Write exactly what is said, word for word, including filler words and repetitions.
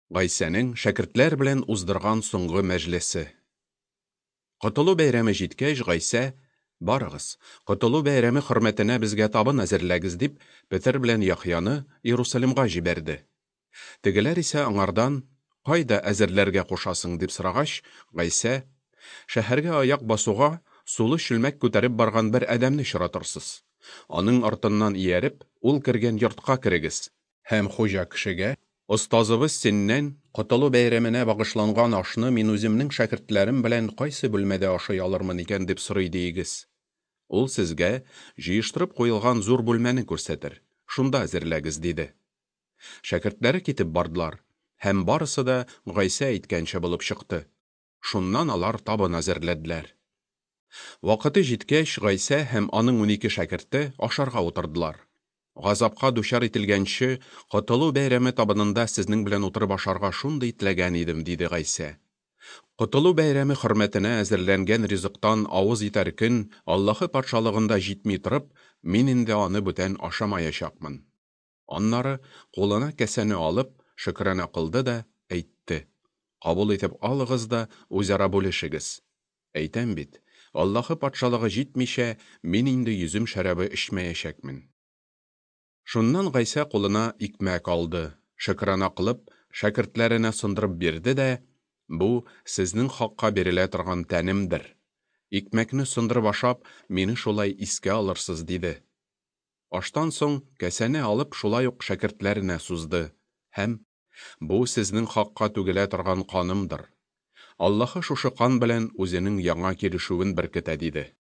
Гайсәнең шәкертләр белән уздырган соңгы мәҗлесе. Котылу бәйрәме җиткәч, Гайсә, барыгыз, Котылу бәйрәме хөрмәтенә безгә табын әзерләгез дип, Петр белән Яхьяны Иерусалимга җибәрде. Тегеләр исә аңардан, кайда әзерләргә кушасың дип сорагач, Гайсә, шәһәргә аяк басуга сулы чүлмәк күтәреп барган бер адәмне очратырсыз. Аның артыннан ияреп, ул кергән йортка керегез. Һәм хуҗа кешегә, остазыбыз синнән Котылу бәйрәменә багышланган ашны мин үземнең шәкертләрем белән кайсы бүлмәдә ашый алырмын икән дип сорый диегез. Ул сезгә җыештырып куелган зур бүлмәне күрсәтер. Шунда әзерләгез диде. Шәкертләре китеп бардылар, һәм барысы да Гайсә әйткәнчә булып чыкты. Шуннан алар табын әзерләделәр. Вакыты җиткәч, Гайсә һәм аның унике шәкерте ашарга утырдылар. Газапка дучар ителгәнче, Котылу бәйрәме табынында сезнең белән утырып ашарга шундый теләгән идем, диде Гайсә. Котылу бәйрәме хөрмәтенә әзерләнгән ризыктан авыз итәр көн Аллаһы патшалыгында җитми торып, мин инде аны бүтән ашамаячакмын. Аннары кулына кәсәне алып, шөкранә кылды да әйтте: Кабул итеп алыгыз да үзара бүлешегез. Әйтәм бит, Аллаһы патшалыгы җитмичә, мин инде йөзем шәрабы эчмәячәкмен. Шуннан Гайсә кулына икмәк алды, шөкранә кылып, шәкертләренә сындырып бирде дә, бу сезнең хакка бирелә торган тәнемдер. Икмәкне сындырып ашап, мине шулай искә алырсыз, диде. Аштан соң кәсәне алып шулай ук шәкертләренә сузды, һәм бу сезнең хакка түгелә торган канымдыр. Аллаһы шушы кан белән үзенең яңа килешүен беркетә, диде.